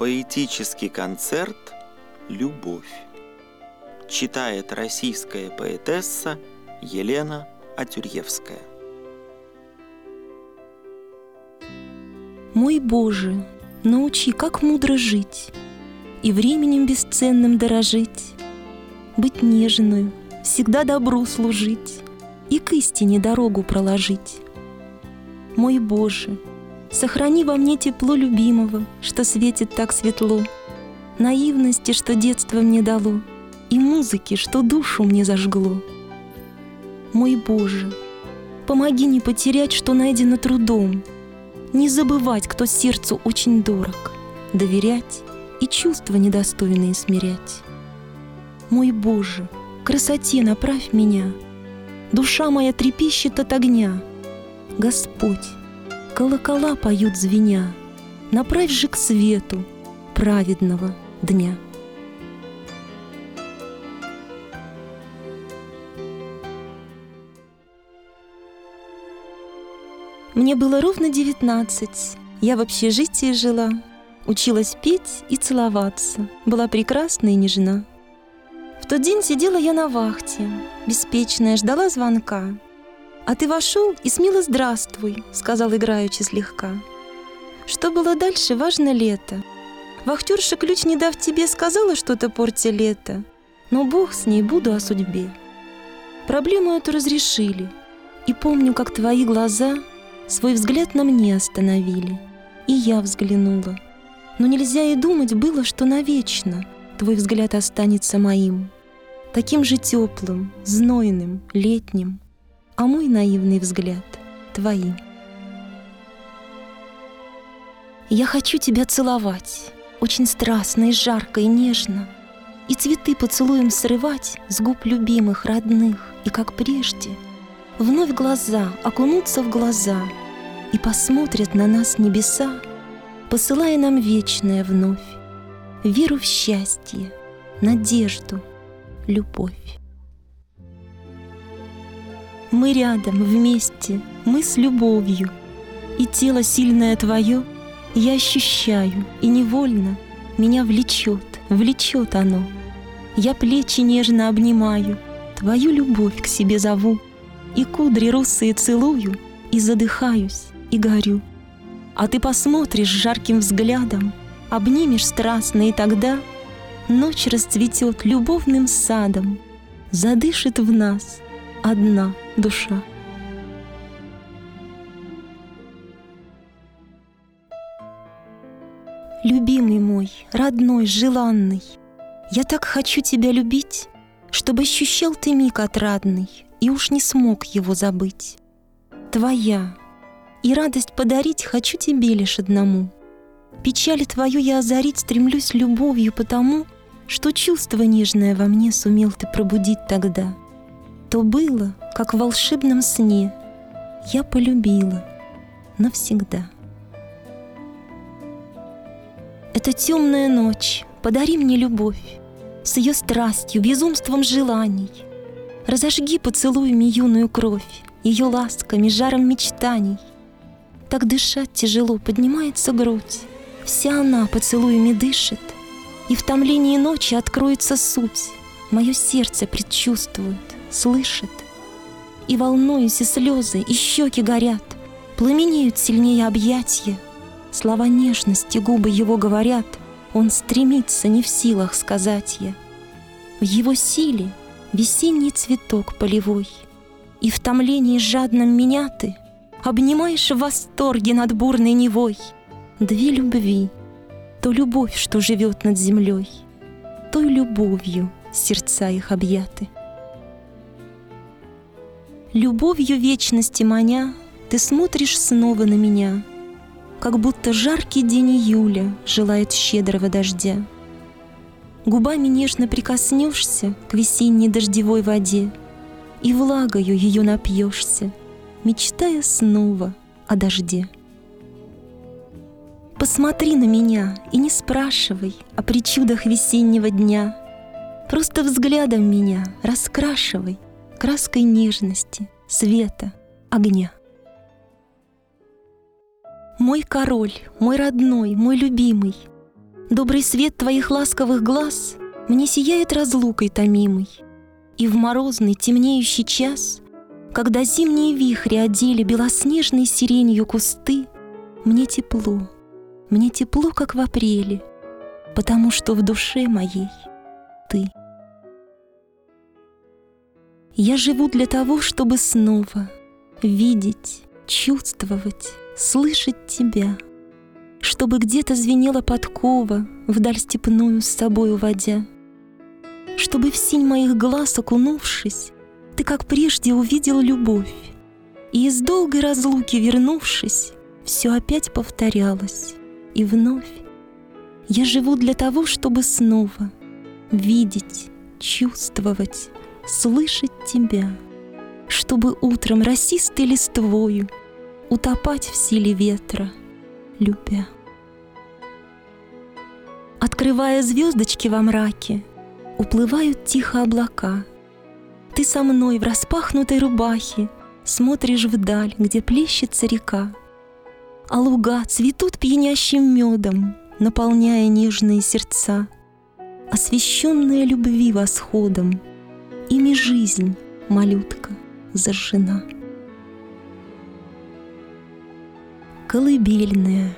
Поэтический концерт «Любовь». Читает российская поэтесса Елена Атюрьевская. Мой Боже, научи, как мудро жить и временем бесценным дорожить, быть нежную, всегда добру служить и к истине дорогу проложить. Мой Боже, сохрани во мне тепло любимого, что светит так светло, наивности, что детство мне дало, и музыки, что душу мне зажгло. Мой Боже, помоги не потерять, что найдено трудом, не забывать, кто сердцу очень дорог, доверять и чувства недостойные смирять. Мой Боже, к красоте направь меня, душа моя трепещет от огня. Господь, колокола поют звеня, направь же к свету праведного дня. Мне было ровно 19, я в общежитии жила, училась петь и целоваться, была прекрасна и нежна. В тот день сидела я на вахте, беспечная, ждала звонка. «А ты вошел и смело здравствуй», — сказал играючи слегка. Что было дальше, важно лето. Вахтерша, ключ не дав тебе, сказала что-то порти лето, но Бог с ней, буду о судьбе. Проблему эту разрешили, и помню, как твои глаза свой взгляд на мне остановили, и я взглянула. Но нельзя и думать было, что навечно твой взгляд останется моим, таким же теплым, знойным, летним, а мой наивный взгляд твоим. Я хочу тебя целовать, очень страстно и жарко и нежно, и цветы поцелуем срывать с губ любимых, родных, и, как прежде, вновь глаза окунутся в глаза и посмотрят на нас небеса, посылая нам вечное вновь веру в счастье, надежду, любовь. Мы рядом, вместе, мы с любовью, и тело сильное твое я ощущаю, и невольно меня влечет оно. Я плечи нежно обнимаю, твою любовь к себе зову, и кудри русые целую, и задыхаюсь, и горю. А ты посмотришь жарким взглядом, обнимешь страстно, и тогда ночь расцветет любовным садом, задышит в нас одна душа. Любимый мой, родной, желанный, я так хочу тебя любить, чтобы ощущал ты миг отрадный и уж не смог его забыть. Твоя, и радость подарить хочу тебе лишь одному. Печаль твою я озарить стремлюсь любовью, потому что чувство нежное во мне сумел ты пробудить тогда. То было, как в волшебном сне, я полюбила навсегда. Эта темная ночь, подари мне любовь с ее страстью, безумством желаний. Разожги поцелуями юную кровь, ее ласками, жаром мечтаний. Так дышать тяжело, поднимается грудь, вся она поцелуями дышит, и в томлении ночи откроется суть. Мое сердце предчувствует, слышит, и волнуюсь, и слезы, и щеки горят, пламенеют сильнее объятья. Слова нежности губы его говорят, он стремится, не в силах сказать я. В его силе весенний цветок полевой, и в томлении жадном меня ты обнимаешь в восторге над бурной Невой. Две любви, то любовь, что живет над землей, той любовью сердца их объяты. Любовью вечности маня, ты смотришь снова на меня, как будто жаркий день июля желает щедрого дождя. Губами нежно прикоснешься к весенней дождевой воде, и влагою ее напьешься, мечтая снова о дожде. Посмотри на меня и не спрашивай о причудах весеннего дня, просто взглядом меня раскрашивай краской нежности, света, огня. Мой король, мой родной, мой любимый, Добрый свет твоих ласковых глаз мне сияет разлукой томимой. И в морозный темнеющий час, когда зимние вихри одели белоснежной сиренью кусты, мне тепло, как в апреле, потому что в душе моей ты. Я живу для того, чтобы снова видеть, чувствовать, слышать тебя, чтобы где-то звенела подкова, вдаль степную с собой уводя, чтобы в синь моих глаз окунувшись, ты, как прежде, увидел любовь, и из долгой разлуки вернувшись, все опять повторялось, и вновь. Я живу для того, чтобы снова видеть, чувствовать, слышать тебя, чтобы утром росистой листвою утопать в силе ветра, любя. Открывая звездочки во мраке, уплывают тихо облака. Ты со мной в распахнутой рубахе смотришь вдаль, где плещется река, а луга цветут пьянящим медом, наполняя нежные сердца, освещенная любви восходом, ими жизнь, малютка, зажжена. Колыбельная.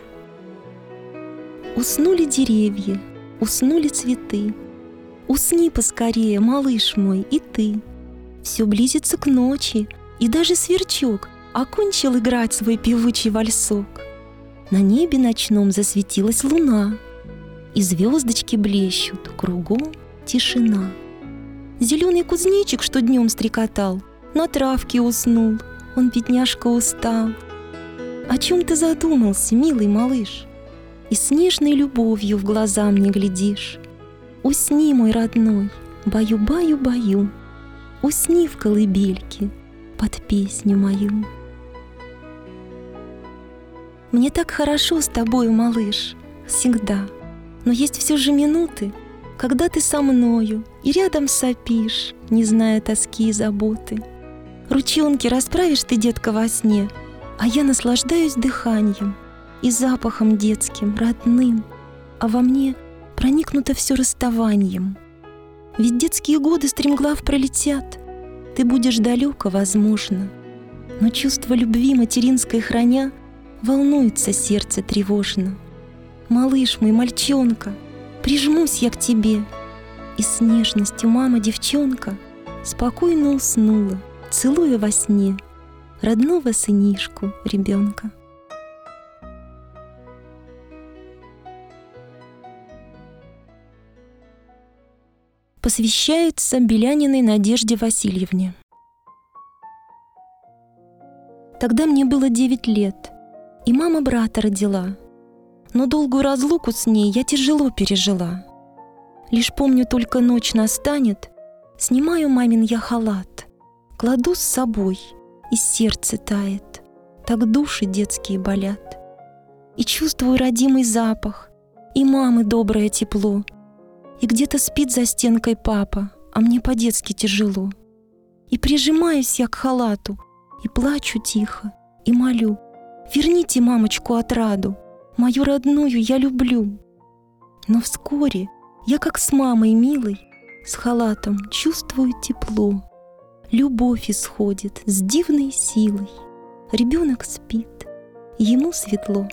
Уснули деревья, уснули цветы. Усни поскорее, малыш мой, и ты. Все близится к ночи, и даже сверчок окончил играть свой певучий вальсок. На небе ночном засветилась луна, и звездочки блещут, кругом тишина. Зеленый кузнечик, что днем стрекотал, на травке уснул, он, бедняжка, устал. О чем ты задумался, милый малыш? И с нежной любовью в глаза мне глядишь. Усни, мой родной, баю-баю-баю, усни в колыбельке под песню мою. Мне так хорошо с тобою, малыш, всегда. Но есть все же минуты, когда ты со мною и рядом сопишь, не зная тоски и заботы. Ручонки расправишь ты, детка, во сне, а я наслаждаюсь дыханием и запахом детским, родным, а во мне проникнуто все расставанием. Ведь детские годы стремглав пролетят, ты будешь далеко, возможно, но чувство любви материнской храня, волнуется сердце тревожно. Малыш мой, мальчонка, прижмусь я к тебе, и с нежностью мама-девчонка спокойно уснула, целуя во сне родного сынишку ребенка. Посвящается Беляниной Надежде Васильевне. Тогда мне было 9 лет, и мама брата родила, но долгую разлуку с ней я тяжело пережила. Лишь помню, только ночь настанет, снимаю мамин я халат, кладу с собой, и сердце тает, так души детские болят. И чувствую родимый запах, и мамы доброе тепло, и где-то спит за стенкой папа, а мне по-детски тяжело. И прижимаюсь я к халату, и плачу тихо, и молю: верните мамочку отраду, мою родную я люблю. Но вскоре я, как с мамой милой, с халатом чувствую тепло. Любовь исходит с дивной силой. Ребенок спит, ему светло.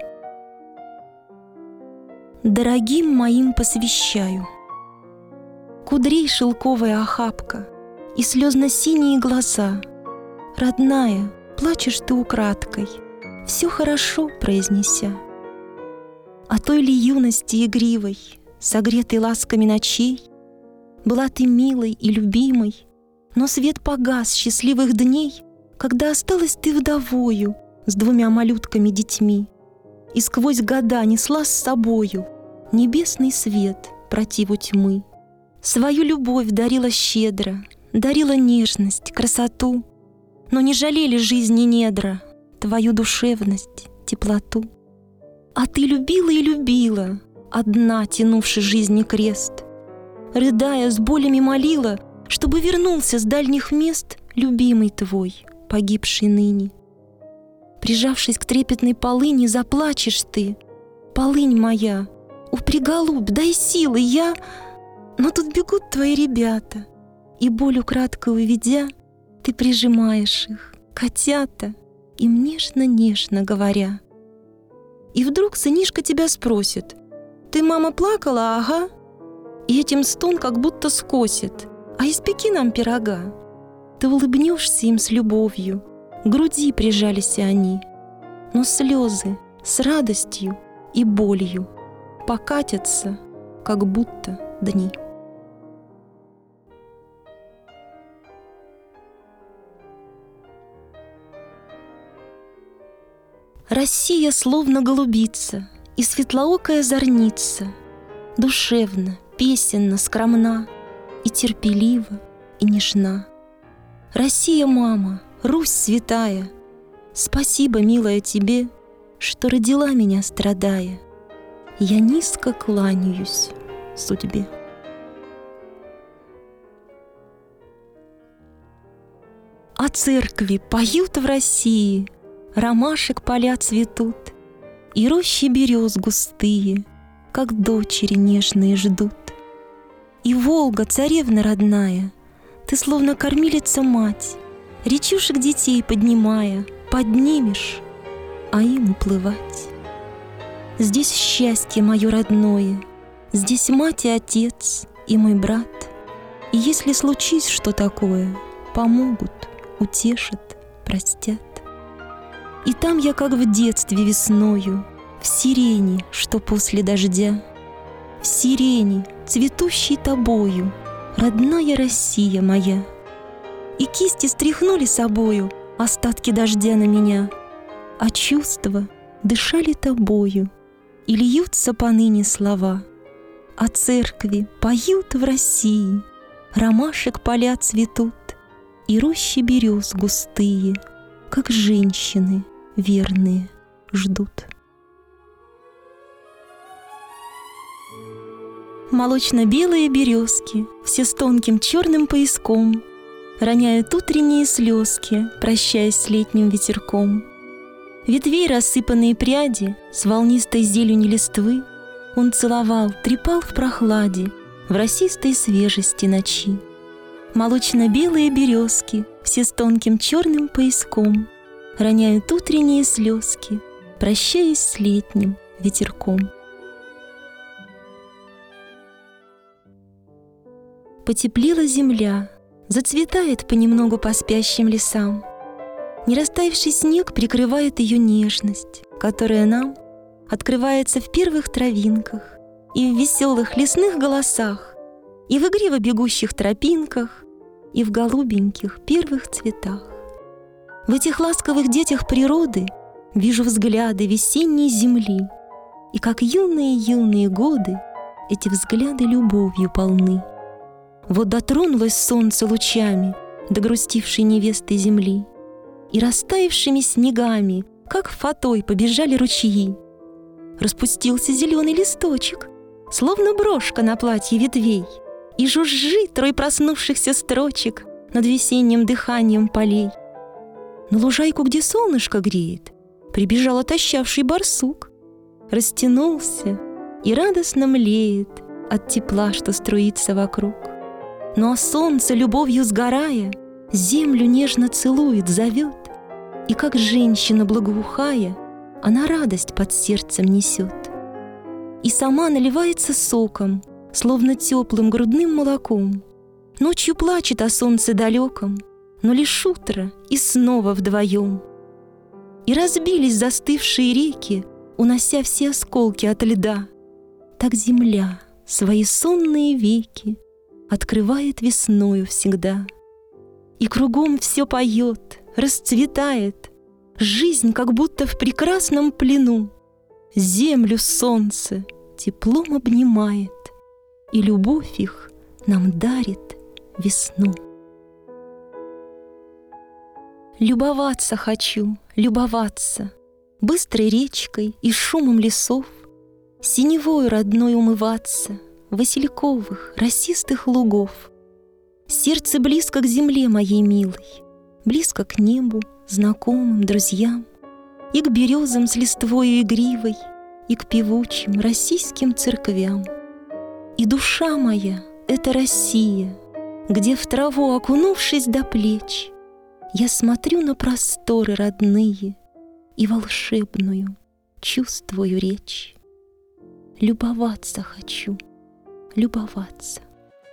Дорогим моим посвящаю. Кудрей шелковая охапка и слезно-синие глаза. Родная, плачешь ты украдкой, все хорошо произнеся. О той ли юности игривой, согретой ласками ночей, была ты милой и любимой, но свет погас счастливых дней, когда осталась ты вдовою с 2 малютками-детьми, и сквозь года несла с собою небесный свет противу тьмы. Свою любовь дарила щедро, дарила нежность, красоту, но не жалели жизни недра, твою душевность, теплоту. А ты любила и любила, одна тянувши жизни крест, рыдая, с болями молила, чтобы вернулся с дальних мест любимый твой, погибший ныне. Прижавшись к трепетной полыни, заплачешь ты: полынь моя, Упри, голубь, дай силы, я... Но тут бегут твои ребята, и боль украдкой уведя, ты прижимаешь их, котята, им нежно-нежно говоря. И вдруг сынишка тебя спросит: ты, мама, плакала, ага? И этим стон как будто скосит: а испеки нам пирога. Ты улыбнешься им с любовью, к груди прижались они, но слезы с радостью и болью покатятся, как будто дни. Россия словно голубица и светлоокая зорница, душевно, песенно, скромна и терпелива, и нежна. Россия, мама, Русь святая, спасибо, милая, тебе, что родила меня, страдая. Я низко кланяюсь судьбе. А церкви поют в России, ромашек поля цветут, и рощи берез густые, как дочери нежные, ждут. И Волга, царевна родная, ты словно кормилица-мать, речушек детей поднимая, поднимешь, а им уплывать. Здесь счастье мое родное, здесь мать и отец, и мой брат. И если случись что такое, помогут, утешат, простят. И там я, как в детстве весною, в сирени, что после дождя, в сирени, цветущей тобою, родная Россия моя. И кисти стряхнули собою остатки дождя на меня, а чувства дышали тобою, и льются поныне слова. А церкви поют в России, ромашек поля цветут, и рощи берез густые, как женщины верные, ждут. Молочно-белые березки, все с тонким черным пояском, роняют утренние слезки, прощаясь с летним ветерком. Ветвей рассыпанные пряди с волнистой зеленью листвы он целовал, трепал в прохладе, в росистой свежести ночи. Молочно-белые березки, все с тонким черным пояском, роняют утренние слезки, прощаясь с летним ветерком. Потеплела земля, зацветает понемногу по спящим лесам. Не растаявший снег прикрывает ее нежность, которая нам открывается в первых травинках и в веселых лесных голосах, и в игриво бегущих тропинках, и в голубеньких первых цветах. В этих ласковых детях природы вижу взгляды весенней земли, и как юные-юные годы эти взгляды любовью полны. Вот дотронулось солнце лучами до грустившей невесты земли, и растаявшими снегами, как фатой, побежали ручьи. Распустился зеленый листочек, словно брошка на платье ветвей, и жужжит рой проснувшихся строчек над весенним дыханием полей. На лужайку, где солнышко греет, прибежал отощавший барсук, растянулся и радостно млеет от тепла, что струится вокруг. Ну а солнце, любовью сгорая, землю нежно целует, зовет, и как женщина благоухая, она радость под сердцем несет. И сама наливается соком, словно теплым грудным молоком. Ночью плачет о солнце далеком, но лишь утро, и снова вдвоем. И разбились застывшие реки, унося все осколки от льда. Так земля свои сонные веки открывает весною всегда. И кругом все поет, расцветает, жизнь как будто в прекрасном плену. Землю солнце теплом обнимает, и любовь их нам дарит весну. Любоваться хочу, любоваться быстрой речкой и шумом лесов, синевой родной умываться васильковых, росистых лугов. Сердце близко к земле моей милой, близко к небу, знакомым, друзьям, и к березам с листвою игривой, и к певучим российским церквям. И душа моя — это Россия, где в траву, окунувшись до плеч, я смотрю на просторы родные и волшебную чувствую речь. Любоваться хочу, любоваться.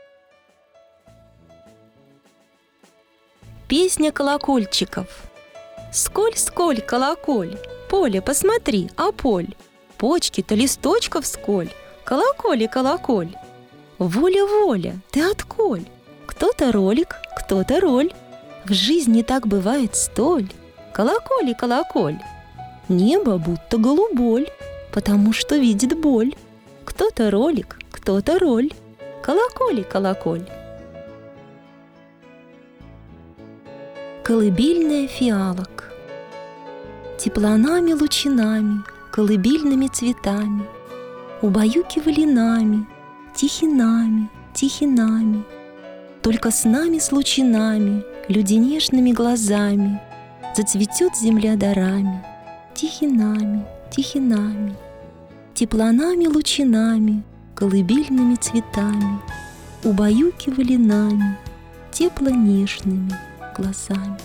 Песня колокольчиков. Сколь, колоколь, поле, посмотри, а поль, почки-то листочков сколь, колоколь. Воля, ты отколь? Кто-то ролик, кто-то роль. В жизни так бывает столь. Колоколь. Небо будто голуболь, потому что видит боль. Кто-то ролик, кто-то роль. Колоколь. Колыбельная фиалок. Теплонами лучинами, колыбельными цветами убаюкивали нами, тихинами. Только с нами с лучинами, люди нежными глазами, зацветет земля дарами, тихинами. Теплонами лучинами, колыбельными цветами убаюкивали нами, тепло-нежными глазами.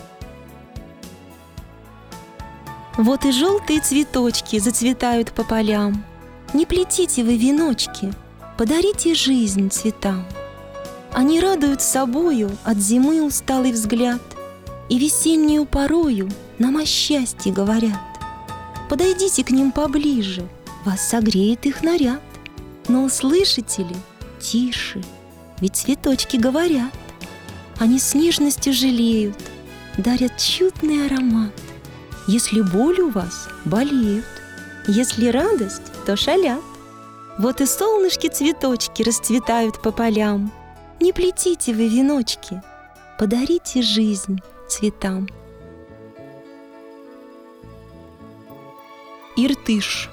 Вот и желтые цветочки зацветают по полям. Не плетите вы веночки, подарите жизнь цветам. Они радуют собою от зимы усталый взгляд и весеннюю порою нам о счастье говорят. Подойдите к ним поближе, вас согреет их наряд. Но услышите ли? Тише, ведь цветочки говорят. Они с нежностью жалеют, дарят чудный аромат. Если боль у вас, болеют, если радость, то шалят. Вот и солнышки-цветочки расцветают по полям. Не плетите вы веночки, подарите жизнь цветам. Иртыш.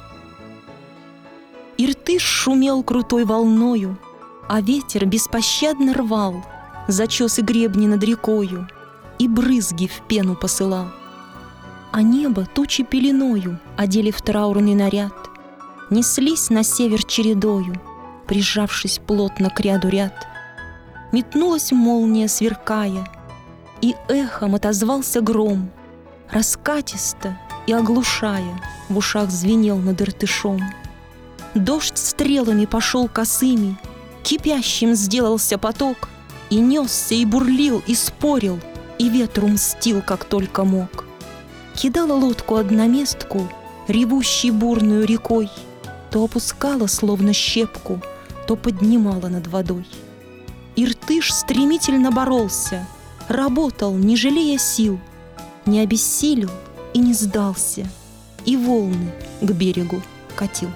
Иртыш шумел крутой волною, а ветер беспощадно рвал зачесы гребни над рекою и брызги в пену посылал. А небо тучи пеленою одели в траурный наряд, неслись на север чередою, прижавшись плотно к ряду ряд. Метнулась молния, сверкая, и эхом отозвался гром, раскатисто и оглушая в ушах звенел над Иртышом. Дождь стрелами пошел косыми, кипящим сделался поток, и несся, и бурлил, и спорил, и ветру мстил, как только мог. Кидала лодку одноместку, ревущей бурную рекой, то опускала, словно щепку, то поднимала над водой. Иртыш стремительно боролся, работал, не жалея сил, не обессилел и не сдался, и волны к берегу катил.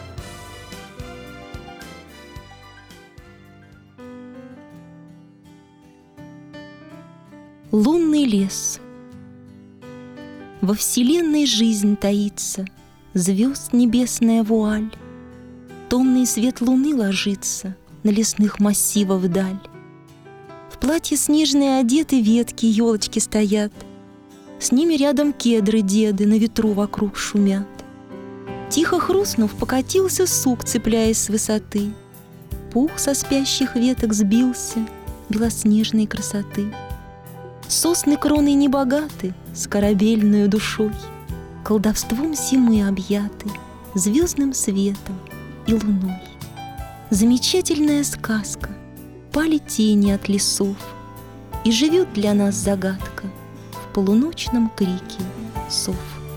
Лунный лес. Во вселенной жизнь таится, звезд небесная вуаль. Томный свет луны ложится на лесных массивах вдаль. В платье снежные одеты ветки, елочки стоят. С ними рядом кедры деды на ветру вокруг шумят. Тихо хрустнув, покатился сук, цепляясь с высоты. Пух со спящих веток сбился белоснежной красоты. Сосны кроной небогаты, с корабельною душой, колдовством зимы объяты, звездным светом и луной. Замечательная сказка, пали тени от лесов, и живет для нас загадка в полуночном крике сов.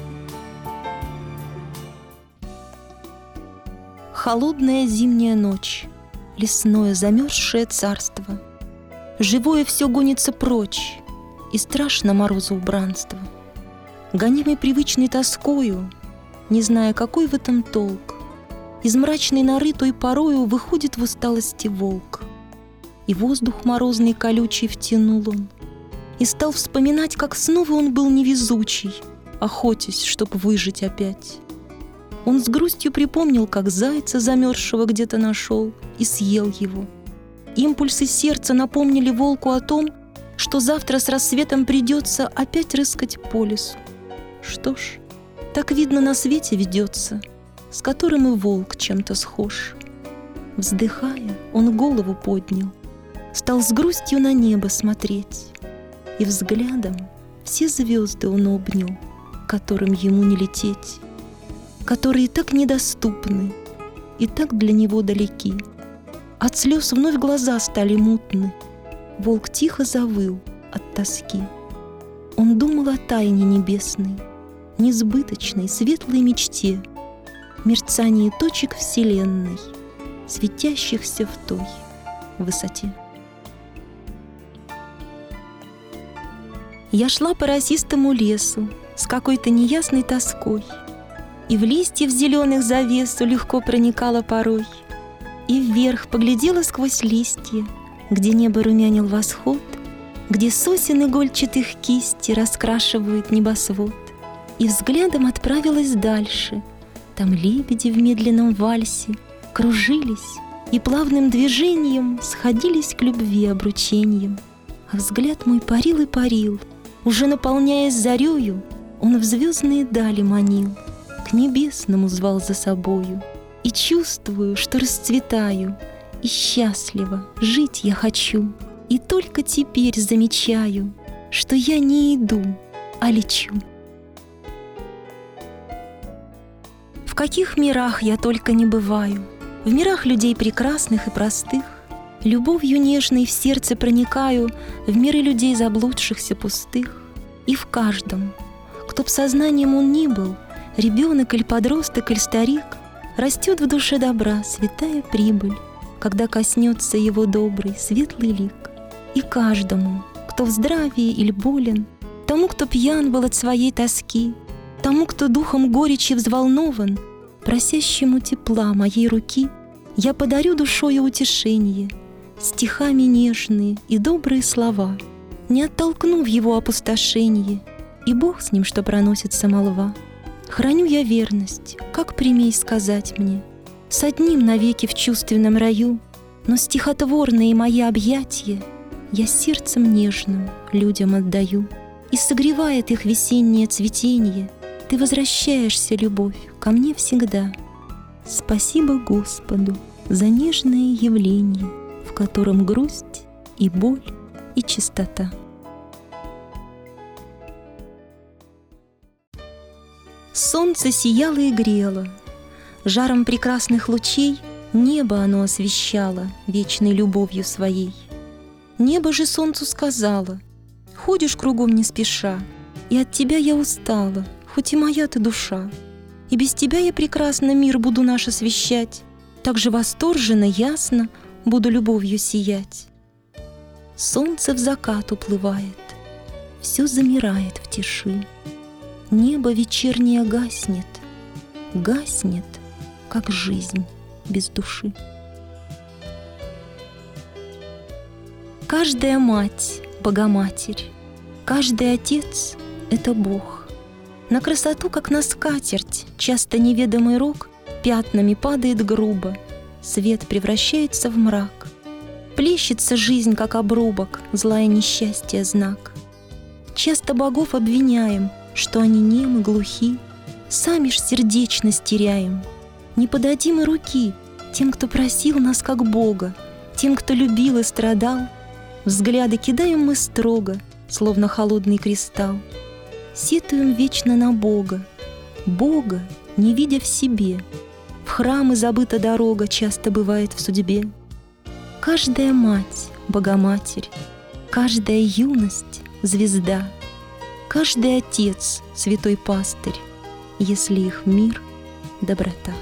Холодная зимняя ночь, лесное замерзшее царство, живое все гонится прочь, и страшно морозу убранство. Гонимый привычной тоскою, не зная, какой в этом толк, из мрачной норы той порою выходит в усталости волк. И воздух морозный колючий втянул он, и стал вспоминать, как снова он был невезучий, охотясь, чтоб выжить опять. Он с грустью припомнил, как зайца замерзшего где-то нашел и съел его. Импульсы сердца напомнили волку о том, что завтра с рассветом придется опять рыскать по лесу. Что ж, так, видно, на свете ведется. с которым и волк чем-то схож. Вздыхая, он голову поднял, стал с грустью на небо смотреть, и взглядом все звезды он обнял, которым ему не лететь, которые так недоступны и так для него далеки. От слез вновь глаза стали мутны, волк тихо завыл от тоски. Он думал о тайне небесной, несбыточной, светлой мечте, мерцании точек вселенной, светящихся в той высоте. Я шла по росистому лесу с какой-то неясной тоской, и в листьев зеленых завесу легко проникала порой, и вверх поглядела сквозь листья, где небо румянил восход, где сосен игольчатых кисти раскрашивают небосвод, и взглядом отправилась дальше. Там лебеди в медленном вальсе кружились и плавным движением сходились к любви обручением. А взгляд мой парил и парил, уже наполняясь зарею, он в звездные дали манил, к небесному звал за собою. И чувствую, что расцветаю, и счастливо жить я хочу. И только теперь замечаю, что я не иду, а лечу. В каких мирах я только не бываю, в мирах людей прекрасных и простых, любовью нежной в сердце проникаю в миры людей заблудшихся пустых. И в каждом, кто б сознанием он ни был, ребенок или подросток или старик, растет в душе добра святая прибыль, когда коснется его добрый светлый лик. И каждому, кто в здравии или болен, тому, кто пьян был от своей тоски, тому, кто духом горечи взволнован, просящему тепла моей руки, я подарю душою утешение, стихами нежные и добрые слова, не оттолкнув его опустошение, и Бог с ним, что проносится молва. Храню я верность, как примей сказать мне, с одним навеки в чувственном раю, но стихотворные мои объятия я сердцем нежным людям отдаю, и согревает их весеннее цветение. Ты возвращаешься, любовь, ко мне всегда. Спасибо Господу за нежное явление, в котором грусть и боль и чистота. Солнце сияло и грело, жаром прекрасных лучей небо оно освещало вечной любовью своей. Небо же солнцу сказала: ходишь кругом не спеша, и от тебя я устала, хоть и моя ты душа. И без тебя я прекрасно мир буду наш освещать, так же восторженно, ясно буду любовью сиять. Солнце в закат уплывает, все замирает в тиши. Небо вечернее гаснет, гаснет, как жизнь без души. Каждая мать — Богоматерь, каждый отец — это Бог. На красоту, как на скатерть, часто неведомый рок пятнами падает грубо, свет превращается в мрак. Плещется жизнь, как обрубок, зла и несчастья знак. Часто богов обвиняем, что они немы, глухи, сами ж сердечность теряем. Не подадим и руки тем, кто просил нас как Бога, тем, кто любил и страдал. Взгляды кидаем мы строго, словно холодный кристалл. Сетуем вечно на Бога, Бога не видя в себе. В храмы забыта дорога часто бывает в судьбе. Каждая мать — Богоматерь, каждая юность — звезда, каждый отец — святой пастырь, если их мир — доброта.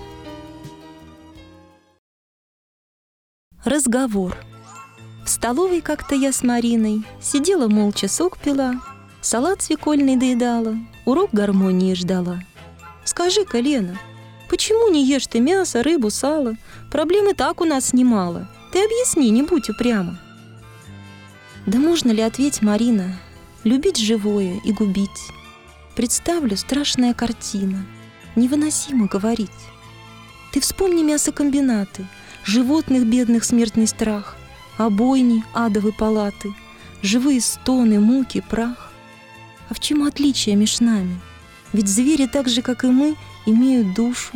Разговор. В столовой как-то я с Мариной сидела молча, сок пила, салат свекольный доедала, урок гармонии ждала. Скажи-ка, Лена, почему не ешь ты мясо, рыбу, сало? Проблем и так у нас немало. Ты объясни, не будь упряма. Да можно ли, ответь, Марина, любить живое и губить? Представлю, страшная картина, невыносимо говорить. Ты вспомни мясокомбинаты, животных бедных смертный страх, обойни, адовы палаты, живые стоны, муки, прах. А в чем отличие меж нами? Ведь звери так же, как и мы, имеют душу,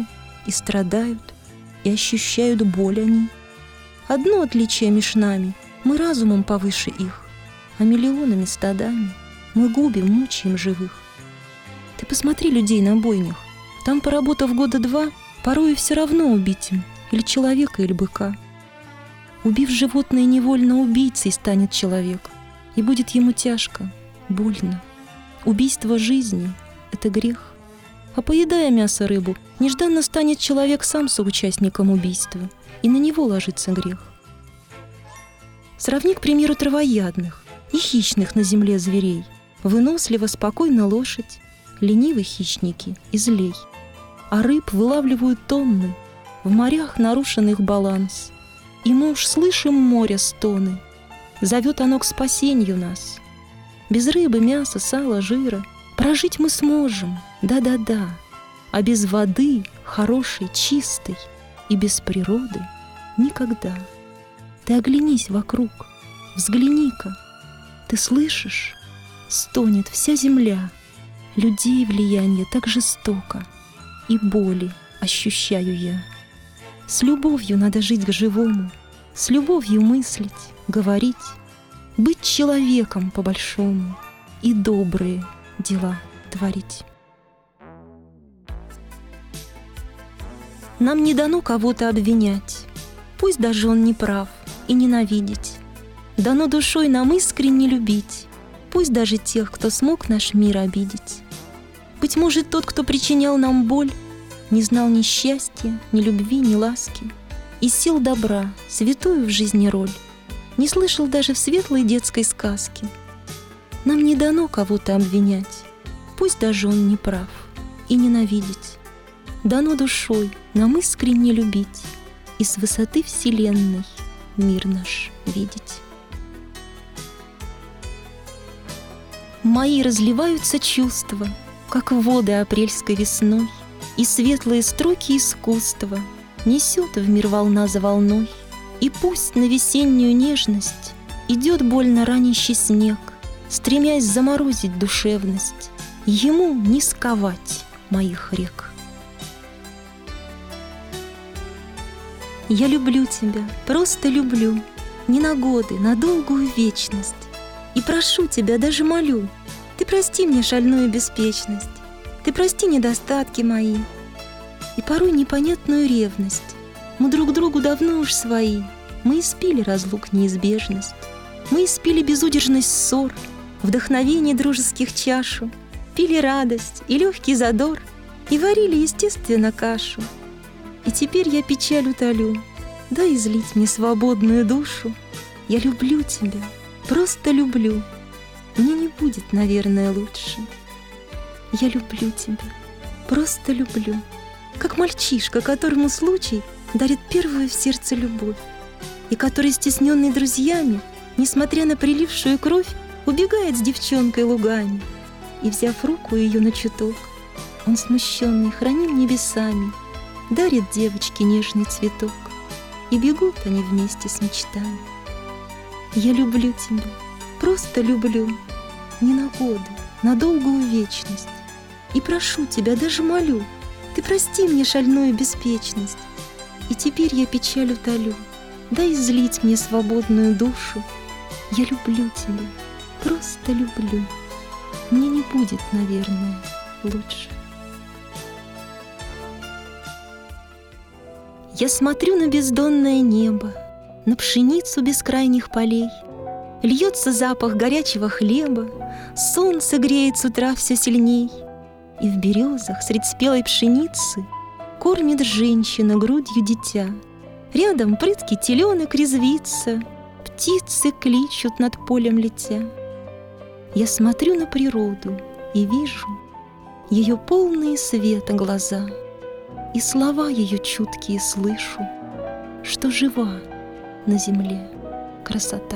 и страдают, и ощущают боль они. Одно отличие между нами: мы разумом повыше их, а миллионами стадами мы губим, мучаем живых. Ты посмотри людей на бойнях. Там, поработав года 2, порою все равно убить им или человека, или быка. Убив животное невольно, убийцей станет человек, и будет ему тяжко, больно. Убийство жизни — это грех. А поедая мясо, рыбу, нежданно станет человек сам соучастником убийства, и на него ложится грех. Сравни, к примеру, травоядных и хищных на земле зверей. Выносливо, спокойно лошадь, ленивы хищники и злей. А рыб вылавливают тонны, в морях нарушен их баланс. И мы уж слышим моря стоны, зовет оно к спасению нас. Без рыбы, мяса, сала, жира прожить мы сможем, да-да-да. А без воды, хорошей, чистой, и без природы никогда. Ты оглянись вокруг, взгляни-ка. Ты слышишь? Стонет вся земля. Людей влияние так жестоко, и боли ощущаю я. С любовью надо жить к живому, с любовью мыслить, говорить, быть человеком по-большому и добрые дела творить. Нам не дано кого-то обвинять, пусть даже он не прав, и ненавидеть. Дано душой нам искренне любить, пусть даже тех, кто смог наш мир обидеть. Быть может, тот, кто причинял нам боль, не знал ни счастья, ни любви, ни ласки, и сил добра, святую в жизни роль, не слышал даже в светлой детской сказке. Нам не дано кого-то обвинять, пусть даже он не прав, и ненавидеть. Дано душой нам искренне любить и с высоты вселенной мир наш видеть. Мои разливаются чувства, как воды апрельской весной, и светлые строки искусства несет в мир волна за волной. И пусть на весеннюю нежность идет больно ранящий снег, стремясь заморозить душевность, ему не сковать моих рек. Я люблю тебя, просто люблю, не на годы, на долгую вечность. И прошу тебя, даже молю, ты прости мне шальную беспечность, ты прости недостатки мои и порой непонятную ревность. Мы друг другу давно уж свои, мы испили разлук неизбежность, мы испили безудержность ссор, вдохновение дружеских чашу, пили радость и легкий задор и варили, естественно, кашу. И теперь я печаль утолю, дай излить мне свободную душу. Я люблю тебя, просто люблю, мне не будет, наверное, лучше. Я люблю тебя, просто люблю, как мальчишка, которому случай дарит первую в сердце любовь, и который, стесненный друзьями, несмотря на прилившую кровь, убегает с девчонкой лугами. И, взяв руку ее на чуток, он, смущенный, храним небесами, дарит девочке нежный цветок, и бегут они вместе с мечтами. Я люблю тебя, просто люблю, не на годы, на долгую вечность. И прошу тебя, даже молю, ты прости мне шальную беспечность. И теперь я печаль утолю, дай излить мне свободную душу. Я люблю тебя, просто люблю, мне не будет, наверное, лучше. Я смотрю на бездонное небо, на пшеницу бескрайних полей. Льется запах горячего хлеба, солнце греет с утра все сильней. И в березах средь спелой пшеницы кормит женщина грудью дитя. Рядом прыткий теленок резвится, птицы кличут над полем летя. Я смотрю на природу и вижу ее полные света глаза, и слова ее чуткие слышу, что жива на земле красота.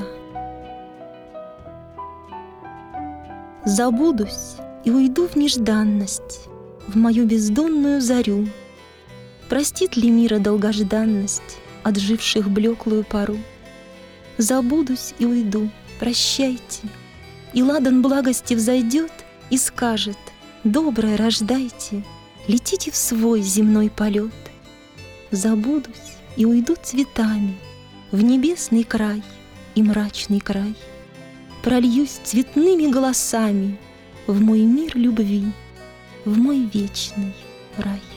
Забудусь и уйду в нежданность, в мою бездонную зарю. Простит ли мира долгожданность, отживших блеклую пору? Забудусь и уйду, прощайте, и ладан благости взойдет и скажет: доброе рождайте, летите в свой земной полет, забудусь и уйду цветами в небесный край и мрачный край. Прольюсь цветными голосами в мой мир любви, в мой вечный рай.